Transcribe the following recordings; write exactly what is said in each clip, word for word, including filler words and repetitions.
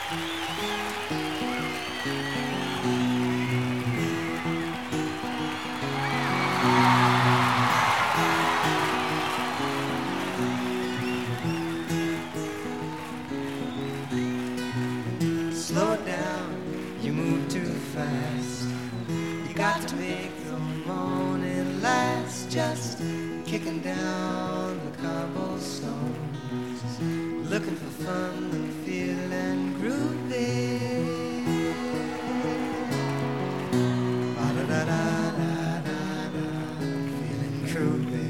Slow it down, you move too fast. You got to make the morning last. Just kicking down the cobblestones, looking for fun and feeling groovy. Ba-da-da-da-da-da-da, feeling groovy.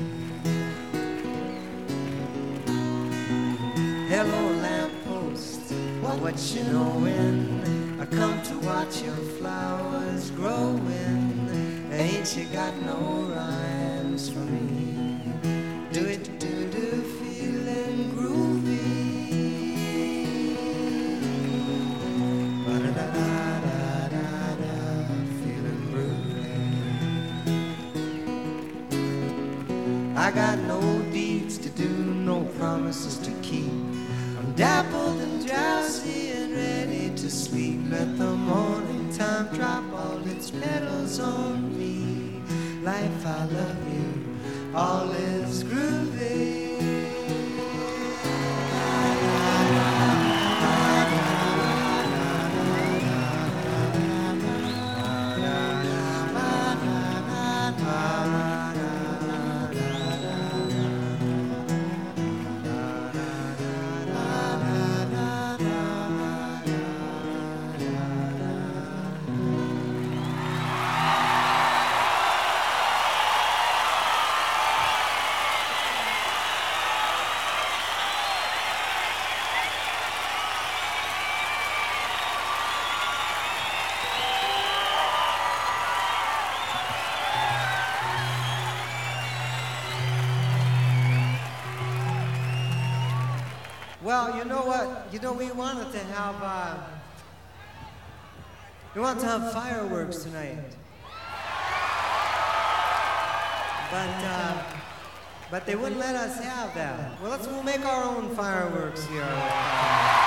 Hello, lamppost, well, what you knowin'? I come to watch your flowers growing. Ain't you got no rhymes for me? Do it, do, do, feeling groovy. Ba-da-da-da-da-da, feeling groovy. I got no deeds to do, no promises to keep. I'm dappled and drowsy and ready to sleep. Let the morning time drop all its petals on me. Life, I love you, all is groovy. Well, you know what? You know, we wanted to have, uh, we wanted to have fireworks tonight. But, uh, but they wouldn't let us have that. Well, let's, we'll make our own fireworks here.